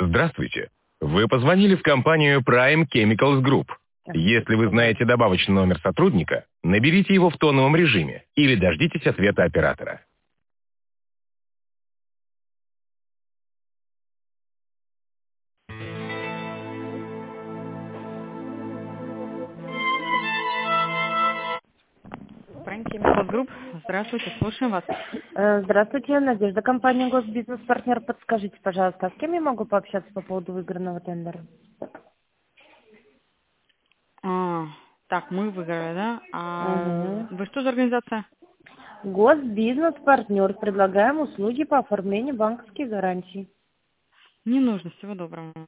Здравствуйте. Вы позвонили в компанию Prime Chemicals Group. Если вы знаете добавочный номер сотрудника, наберите его в тоновом режиме или дождитесь ответа оператора. Prime Chemicals Group. Здравствуйте, слушаем вас. Здравствуйте, Надежда, компания Госбизнес-партнер. Подскажите, пожалуйста, а с кем я могу пообщаться по поводу выигранного тендера? Так, мы выиграли, да? Вы что за организация? Госбизнес-партнер. Предлагаем услуги по оформлению банковских гарантий. Не нужно, всего доброго.